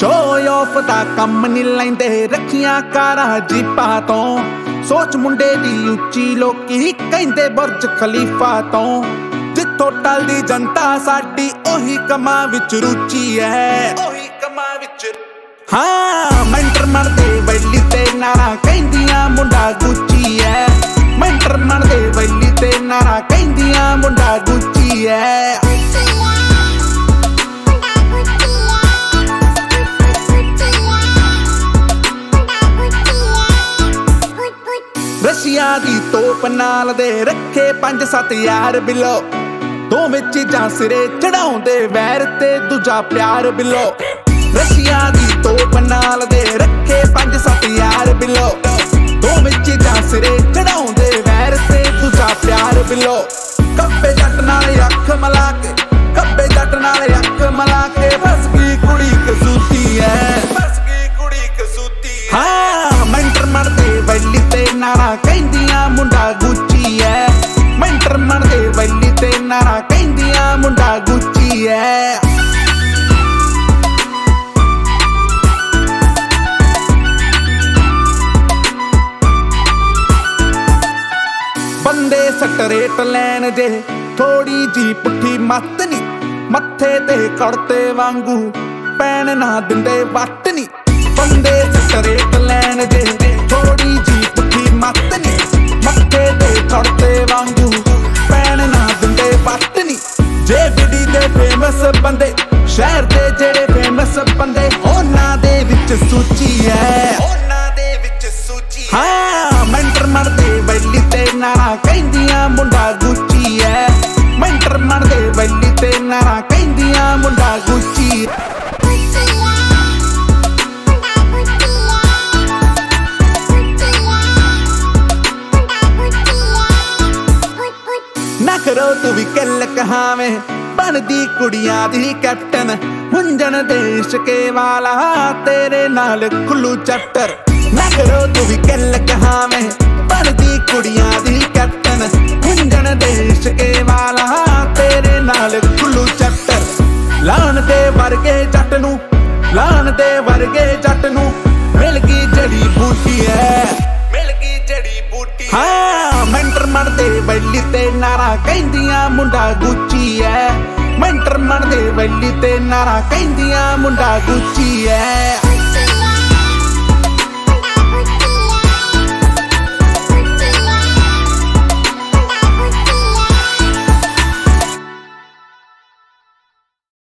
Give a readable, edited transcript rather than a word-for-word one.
Show of the कम नहीं लैंदे रखियां कारां जीपां तो सोच मुंडे दी उच्ची लोकी कहंदे बुर्ज खलीफा तो जिथों टलदी जनता साडी ओही कमां विच रुचि है ओही कमां विच हाँ मैंटर मनदे वैली ते नारा कहंदियां मुंडा गुच्ची है मैंटर मनदे वैली ते नारा कहंदियां मुंडा गुच्ची है रशिया दी तोप नाल दे रखे 5-7 यार बिलो दोवें चीजां सिरे चढ़ाउंदे वैर ते दूजा प्यार बिलो रशिया दी तोप नाल दे रखे 5-7 यार बिलो दोवें चीजां सिरे चढ़ाउंदे वैर ते दूजा प्यार बिलो कब्बे जट नाल अख मला के कब्बे जट नाल अख मला के फस गई कुड़ी कसूती है फस गई कुड़ी कसूती हाँ मैंटर मनदे वैली ते नारा कहंदियां मुंडा गुच्ची है मैंटर मनदे वैली ते नारा कहंदियां मुंडा गुच्ची है बंदे सटरेट लैन जे थोड़ी जी पुठी मत नी मत्थे ते कड़ते वांगू पैन ना दिंदे वट नी बंदे सटरेट लैन जे थोड़ी जी पुठी मत नी मत्थे ते कड़ते वांगू पैन ना दिंदे वट नी जे बिडी दे फेमस बंदे शहर दे जेड़े फेमस बंदे उन्हां दे विच सूची है उन्हां दे विच सूची हाँ मैंटर मनदे वैली ते नारा कहंदियां मुंडा गुच्ची है मैंटर मनदे वैली ते नारा कहंदियां मुंडा गुच्ची ना करो तू भी कल कहावे बनदी कुड़ियां दी कैप्टन मुंजन देश के वाला तेरे नाल खुल्लू चैप्टर ना करो तू भी कल कहावे बनदी कुड़ियां दी कैप्टन मुंजन देश के वाला तेरे नाल खुल्लू चैप्टर लान दे वर्गे जट नू लान दे वर्गे जट नू मिल गई जड़ी बूटी है मिल गई जड़ी बूटी हाँ मैंटर मनदे वैली ते नारा कहंदियां मुंडा गुच्ची है मैंटर मनदे वैली ते नारा कहंदियां मुंडा गुच्ची है।